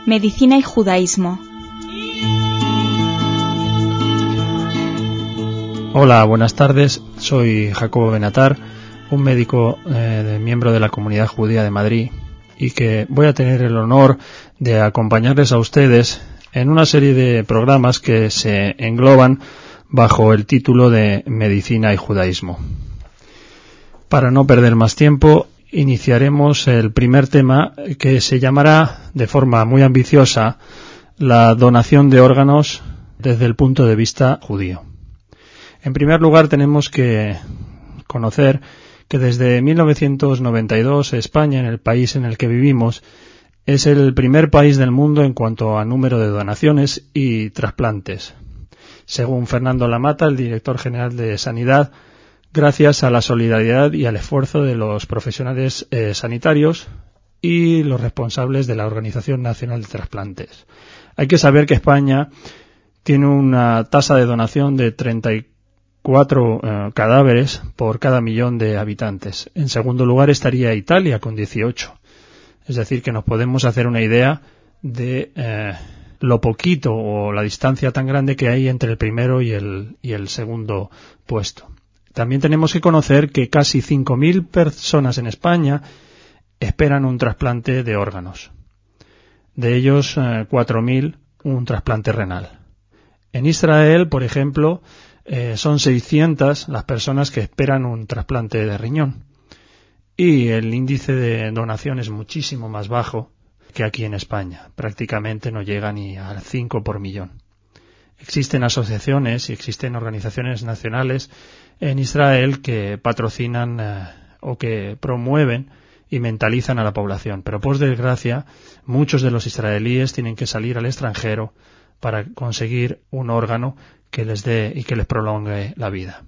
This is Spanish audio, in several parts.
Medicina y judaísmo. Hola, buenas tardes. Soy Jacobo Benatar, un médico miembro de la Comunidad Judía de Madrid, y que voy a tener el honor de acompañarles a ustedes en una serie de programas que se engloban bajo el título de Medicina y Judaísmo. Para no perder más tiempo, iniciaremos el primer tema, que se llamará de forma muy ambiciosa la donación de órganos desde el punto de vista judío. En primer lugar, tenemos que conocer que desde 1992 España, en el país en el que vivimos, es el primer país del mundo en cuanto a número de donaciones y trasplantes. Según Fernando Lamata, el director general de Sanidad, gracias a la solidaridad y al esfuerzo de los profesionales sanitarios y los responsables de la Organización Nacional de Trasplantes. Hay que saber que España tiene una tasa de donación de 34 cadáveres por cada millón de habitantes. En segundo lugar estaría Italia con 18. Es decir, que nos podemos hacer una idea de lo poquito o la distancia tan grande que hay entre el primero y el segundo puesto. También tenemos que conocer que casi 5.000 personas en España esperan un trasplante de órganos. De ellos, 4.000 un trasplante renal. En Israel, por ejemplo, son 600 las personas que esperan un trasplante de riñón. Y el índice de donación es muchísimo más bajo que aquí en España. Prácticamente no llega ni al 5 por millón. Existen asociaciones y existen organizaciones nacionales en Israel que patrocinan o que promueven y mentalizan a la población. Pero por desgracia, muchos de los israelíes tienen que salir al extranjero para conseguir un órgano que les dé y que les prolongue la vida.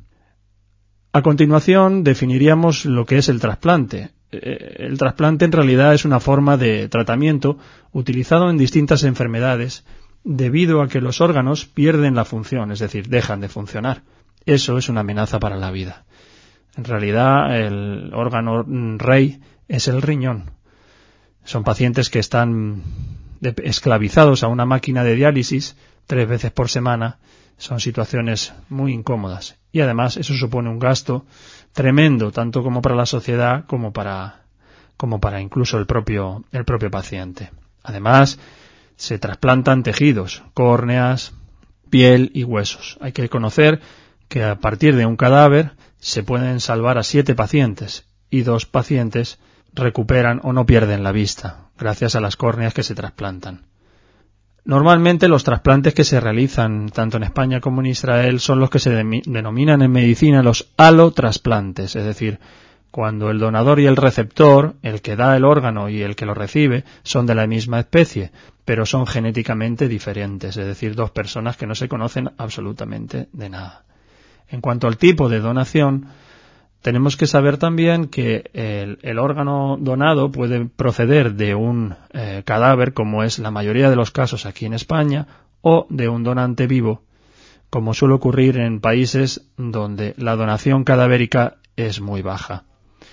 A continuación, definiríamos lo que es el trasplante. El trasplante en realidad es una forma de tratamiento utilizado en distintas enfermedades debido a que los órganos pierden la función, es decir, dejan de funcionar. Eso es una amenaza para la vida. En realidad, el órgano rey es el riñón. Son pacientes que están esclavizados a una máquina de diálisis 3 veces por semana. Son situaciones muy incómodas. Y además eso supone un gasto tremendo, tanto como para la sociedad como para incluso el propio paciente. Además, se trasplantan tejidos, córneas, piel y huesos. Hay que conocer que a partir de un cadáver se pueden salvar a 7 pacientes y 2 pacientes recuperan o no pierden la vista gracias a las córneas que se trasplantan. Normalmente los trasplantes que se realizan tanto en España como en Israel son los que se denominan en medicina los alotrasplantes, es decir, cuando el donador y el receptor, el que da el órgano y el que lo recibe, son de la misma especie, pero son genéticamente diferentes, es decir, 2 personas que no se conocen absolutamente de nada. En cuanto al tipo de donación, tenemos que saber también que el órgano donado puede proceder de un cadáver, como es la mayoría de los casos aquí en España, o de un donante vivo, como suele ocurrir en países donde la donación cadavérica es muy baja.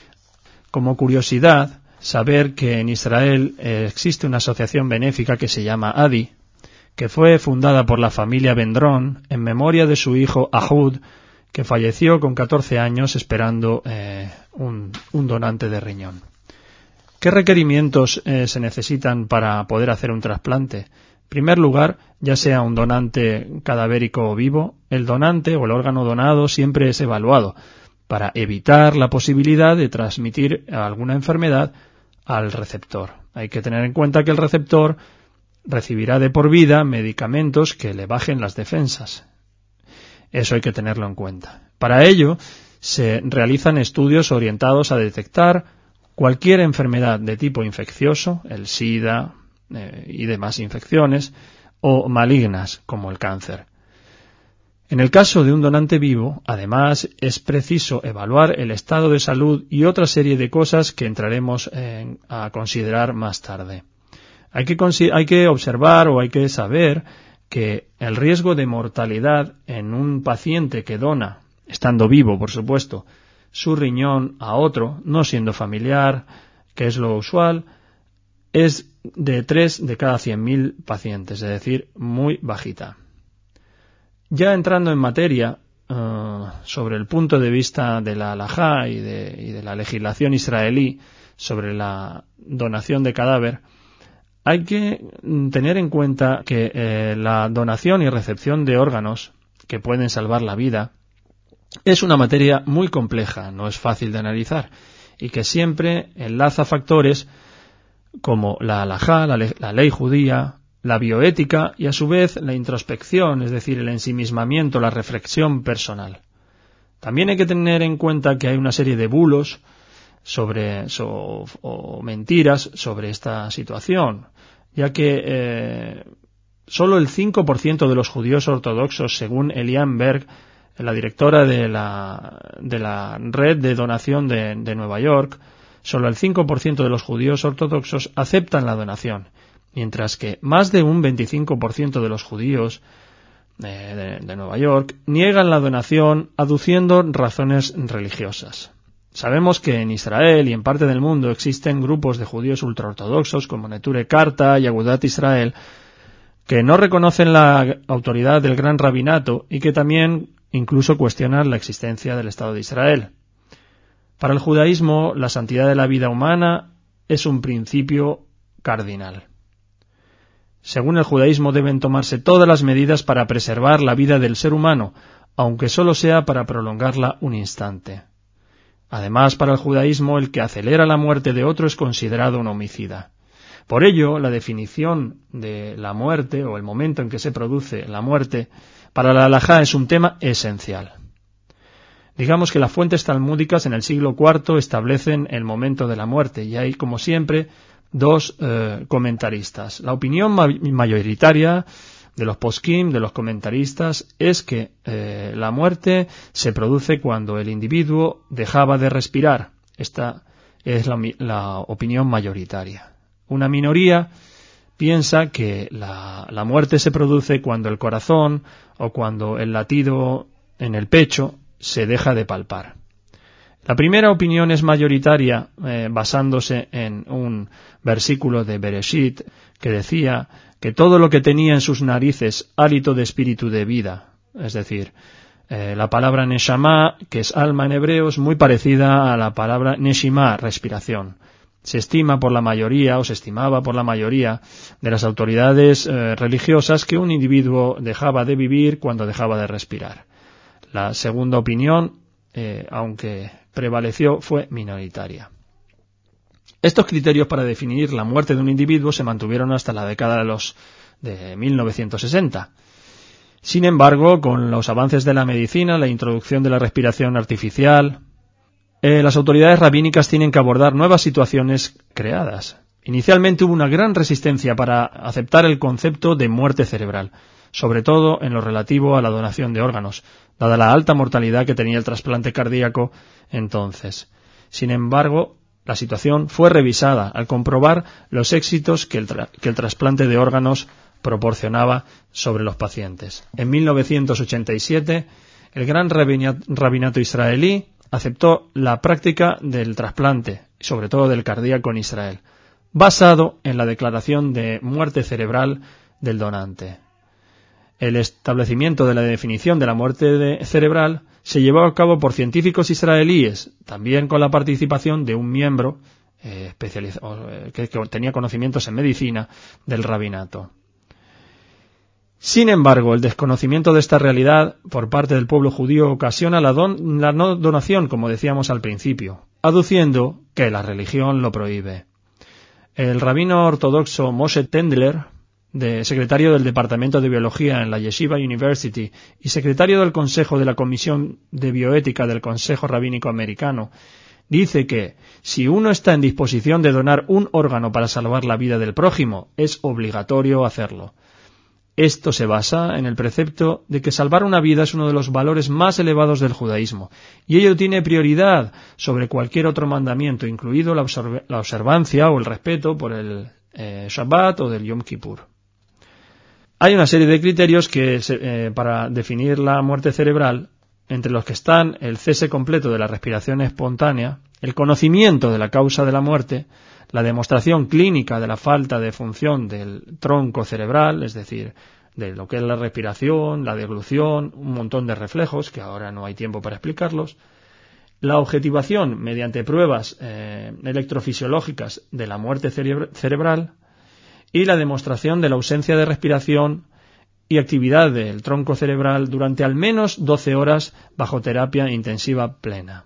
Como curiosidad, saber que en Israel existe una asociación benéfica que se llama ADI, que fue fundada por la familia Ben-Dron en memoria de su hijo Ahud, que falleció con 14 años esperando un donante de riñón. ¿Qué requerimientos se necesitan para poder hacer un trasplante? En primer lugar, ya sea un donante cadavérico o vivo, el donante o el órgano donado siempre es evaluado para evitar la posibilidad de transmitir alguna enfermedad al receptor. Hay que tener en cuenta que el receptor recibirá de por vida medicamentos que le bajen las defensas. Eso hay que tenerlo en cuenta. Para ello, se realizan estudios orientados a detectar cualquier enfermedad de tipo infeccioso, el SIDA y demás infecciones, o malignas, como el cáncer. En el caso de un donante vivo, además, es preciso evaluar el estado de salud y otra serie de cosas que entraremos a considerar más tarde. Hay que observar o hay que saber que el riesgo de mortalidad en un paciente que dona, estando vivo, por supuesto, su riñón a otro, no siendo familiar, que es lo usual, es de 3 de cada 100.000 pacientes, es decir, muy bajita. Ya entrando en materia, sobre el punto de vista de la halajá y de la legislación israelí sobre la donación de cadáver, hay que tener en cuenta que la donación y recepción de órganos que pueden salvar la vida es una materia muy compleja, no es fácil de analizar, y que siempre enlaza factores como la halajá, la ley judía, la bioética y a su vez la introspección, es decir, el ensimismamiento, la reflexión personal. También hay que tener en cuenta que hay una serie de bulos o mentiras sobre esta situación, ya que solo el 5% de los judíos ortodoxos, según Eliane Berg, la directora de la red de donación de Nueva York, solo el 5% de los judíos ortodoxos aceptan la donación, mientras que más de un 25% de los judíos de Nueva York niegan la donación aduciendo razones religiosas. Sabemos que en Israel y en parte del mundo existen grupos de judíos ultraortodoxos como Neture Karta y Agudat Israel que no reconocen la autoridad del gran rabinato y que también incluso cuestionan la existencia del Estado de Israel. Para el judaísmo, la santidad de la vida humana es un principio cardinal. Según el judaísmo, deben tomarse todas las medidas para preservar la vida del ser humano, aunque solo sea para prolongarla un instante. Además, para el judaísmo, el que acelera la muerte de otro es considerado un homicida. Por ello, la definición de la muerte, o el momento en que se produce la muerte, para la halajá es un tema esencial. Digamos que las fuentes talmúdicas en el siglo IV establecen el momento de la muerte, y hay, como siempre, dos comentaristas. La opinión mayoritaria de los poskim, de los comentaristas, es que la muerte se produce cuando el individuo dejaba de respirar. Esta es la opinión mayoritaria. Una minoría piensa que la muerte se produce cuando el corazón o cuando el latido en el pecho se deja de palpar. La primera opinión es mayoritaria basándose en un versículo de Bereshit que decía que todo lo que tenía en sus narices hálito de espíritu de vida, es decir, la palabra neshama, que es alma en hebreo, es muy parecida a la palabra neshima, respiración. Se estima por la mayoría, o se estimaba por la mayoría de las autoridades religiosas que un individuo dejaba de vivir cuando dejaba de respirar. La segunda opinión, aunque prevaleció, fue minoritaria. Estos criterios para definir la muerte de un individuo se mantuvieron hasta la década de 1960. Sin embargo, con los avances de la medicina, la introducción de la respiración artificial, las autoridades rabínicas tienen que abordar nuevas situaciones creadas. Inicialmente hubo una gran resistencia para aceptar el concepto de muerte cerebral, sobre todo en lo relativo a la donación de órganos, dada la alta mortalidad que tenía el trasplante cardíaco entonces. Sin embargo, la situación fue revisada al comprobar los éxitos que el trasplante de órganos proporcionaba sobre los pacientes. En 1987, el gran rabinato israelí aceptó la práctica del trasplante, sobre todo del cardíaco en Israel, basado en la declaración de muerte cerebral del donante. El establecimiento de la definición de la muerte cerebral se llevó a cabo por científicos israelíes, también con la participación de un miembro que tenía conocimientos en medicina del rabinato. Sin embargo, el desconocimiento de esta realidad por parte del pueblo judío ocasiona la no donación, como decíamos al principio, aduciendo que la religión lo prohíbe. El rabino ortodoxo Moshe Tendler, secretario del Departamento de Biología en la Yeshiva University y secretario del Consejo de la Comisión de Bioética del Consejo Rabínico Americano, dice que si uno está en disposición de donar un órgano para salvar la vida del prójimo, es obligatorio hacerlo. Esto se basa en el precepto de que salvar una vida es uno de los valores más elevados del judaísmo, y ello tiene prioridad sobre cualquier otro mandamiento, incluido la observancia o el respeto por el Shabbat o del Yom Kippur. Hay una serie de criterios para definir la muerte cerebral, entre los que están el cese completo de la respiración espontánea, El conocimiento de la causa de la muerte, la demostración clínica de la falta de función del tronco cerebral, es decir, de lo que es la respiración, la deglución, un montón de reflejos, que ahora no hay tiempo para explicarlos, la objetivación mediante pruebas electrofisiológicas de la muerte cerebral y la demostración de la ausencia de respiración y actividad del tronco cerebral durante al menos 12 horas bajo terapia intensiva plena.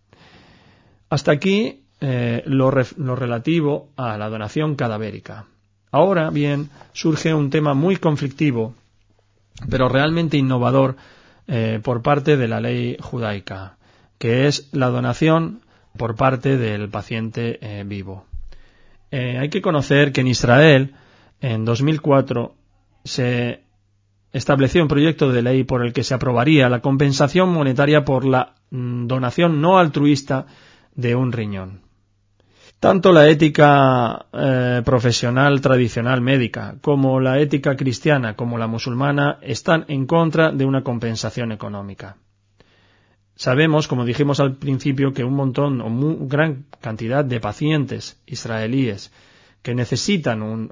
Hasta aquí lo relativo a la donación cadavérica. Ahora bien, surge un tema muy conflictivo, pero realmente innovador por parte de la ley judaica, que es la donación por parte del paciente vivo. Hay que conocer que en Israel, en 2004, se estableció un proyecto de ley por el que se aprobaría la compensación monetaria por la donación no altruista de un riñón. Tanto la ética profesional tradicional médica como la ética cristiana como la musulmana están en contra de una compensación económica. Sabemos, como dijimos al principio, que gran cantidad de pacientes israelíes que necesitaban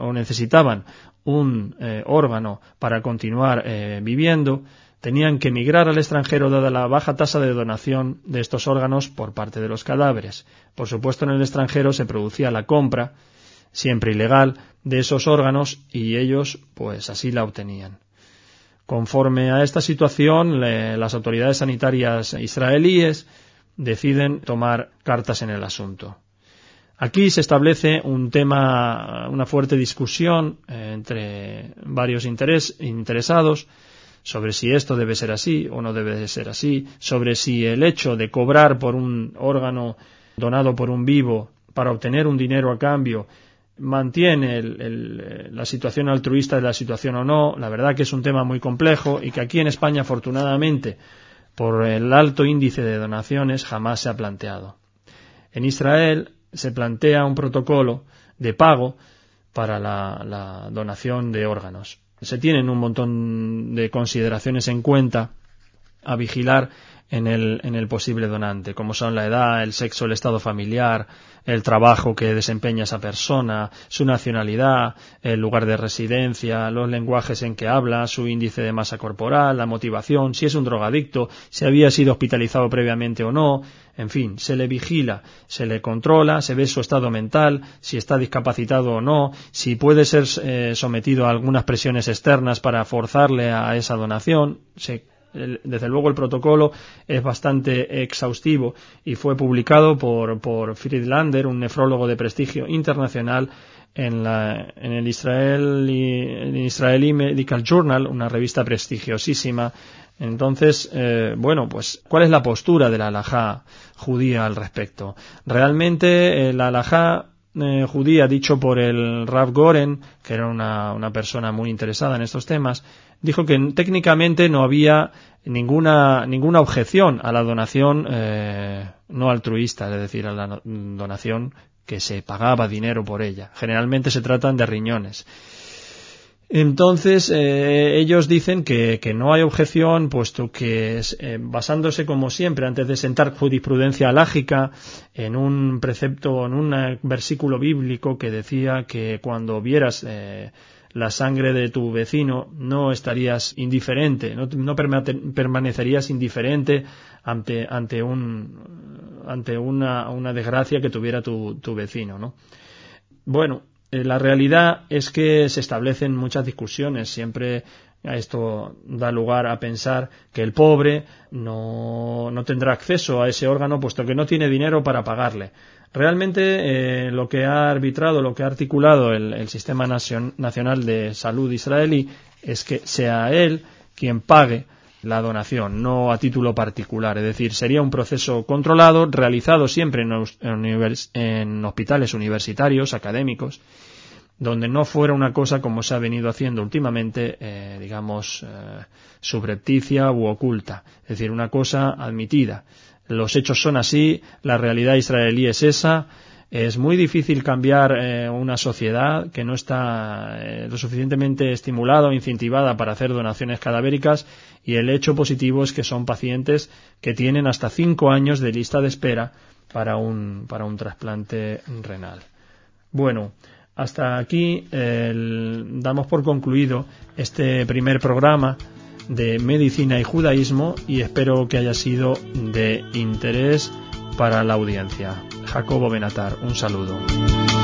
un órgano para continuar viviendo, tenían que emigrar al extranjero dada la baja tasa de donación de estos órganos por parte de los cadáveres. Por supuesto, en el extranjero se producía la compra, siempre ilegal, de esos órganos y ellos, pues así la obtenían. Conforme a esta situación, las autoridades sanitarias israelíes deciden tomar cartas en el asunto. Aquí se establece una fuerte discusión entre varios interesados sobre si esto debe ser así o no debe de ser así, sobre si el hecho de cobrar por un órgano donado por un vivo para obtener un dinero a cambio mantiene la situación altruista de la situación o no. La verdad que es un tema muy complejo y que aquí en España, afortunadamente, por el alto índice de donaciones, jamás se ha planteado. En Israel se plantea un protocolo de pago para la donación de órganos. Se tienen un montón de consideraciones en cuenta a vigilar en el posible donante, como son la edad, el sexo, el estado familiar, el trabajo que desempeña esa persona, su nacionalidad, el lugar de residencia, los lenguajes en que habla, su índice de masa corporal, la motivación, si es un drogadicto, si había sido hospitalizado previamente o no. En fin, se le vigila, se le controla, se ve su estado mental, si está discapacitado o no, si puede ser sometido a algunas presiones externas para forzarle a esa donación. Desde luego el protocolo es bastante exhaustivo y fue publicado por Friedlander, un nefrólogo de prestigio internacional, en el Israeli Medical Journal, una revista prestigiosísima. Entonces, pues, ¿cuál es la postura de la halajá judía al respecto? Realmente la halajá judía, dicho por el Rav Goren, que era una persona muy interesada en estos temas, dijo que técnicamente no había ninguna objeción a la donación no altruista, es decir, a la donación que se pagaba dinero por ella. Generalmente se tratan de riñones. Entonces, ellos dicen que no hay objeción, puesto que basándose, como siempre, antes de sentar jurisprudencia halágica, en un precepto, en un versículo bíblico que decía que cuando vieras la sangre de tu vecino no estarías indiferente, no permanecerías indiferente ante una desgracia que tuviera tu vecino, ¿no? Bueno, la realidad es que se establecen muchas discusiones. Siempre esto da lugar a pensar que el pobre no tendrá acceso a ese órgano puesto que no tiene dinero para pagarle. Realmente lo que ha articulado el Sistema Nacional de Salud israelí es que sea él quien pague la donación, no a título particular. Es decir, sería un proceso controlado, realizado siempre en hospitales universitarios, académicos, donde no fuera una cosa como se ha venido haciendo últimamente, subrepticia u oculta. Es decir, una cosa admitida. Los hechos son así, la realidad israelí es esa. Es muy difícil cambiar una sociedad que no está lo suficientemente estimulada o incentivada para hacer donaciones cadavéricas, y el hecho positivo es que son pacientes que tienen hasta 5 años de lista de espera para un trasplante renal. Bueno, hasta aquí damos por concluido este primer programa de Medicina y Judaísmo, y espero que haya sido de interés para la audiencia. Jacobo Benatar, un saludo.